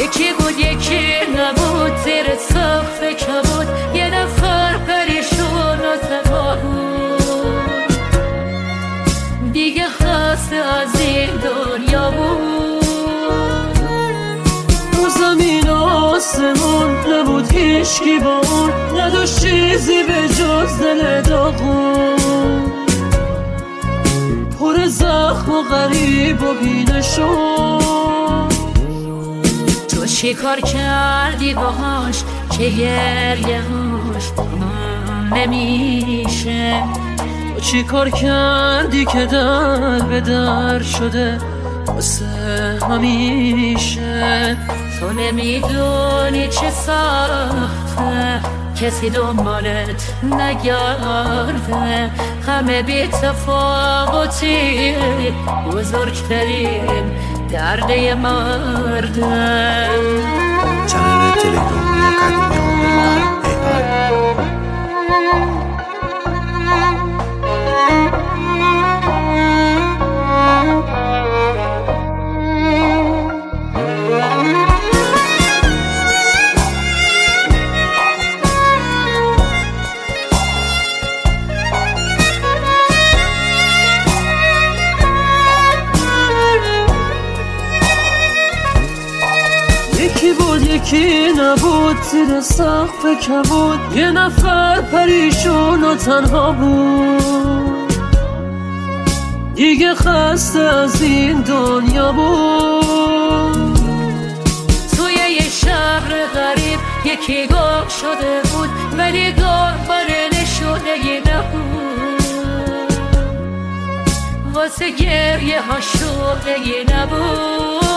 یکی بود یکی نبود، زیر سقف کبود یه نفر پریشون و تنها بود، دیگه خسته از این دنیا بود. رو زمین آسمون نبود هیچکی با اون، نداشت چیزی به جز دل داغون، پر زخم و غریب و بینشون. تو چی کار کردی باهاش که گریه‌هاش نمیشه؟ تو چی کار کردی که در به در شده واسه همیشه؟ تو نمیدونی چه سخته کسی دنبالت نگرده، همه بی تفاوتی بزرگترین درد مرده. چنل تلگرامی قدیمی آندرلاین یکی بود یکی نبود، زیر سقف کبود یه نفر پریشون و تنها بود، دیگه خسته از این دنیا بود. توی یه شهر غریب یکی گم شده بود، ولی دنبال نشونه‌ای نبود، واسه گریه ها شونه‌ای نبود.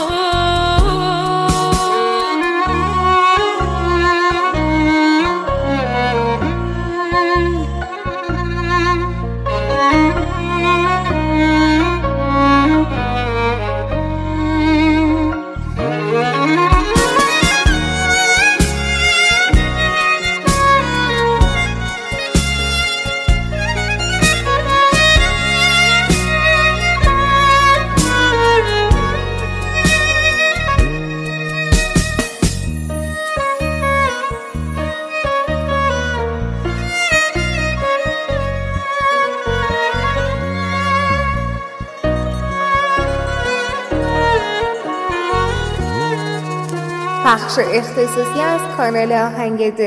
بخش اختصاصی از کانال آهنگ دل.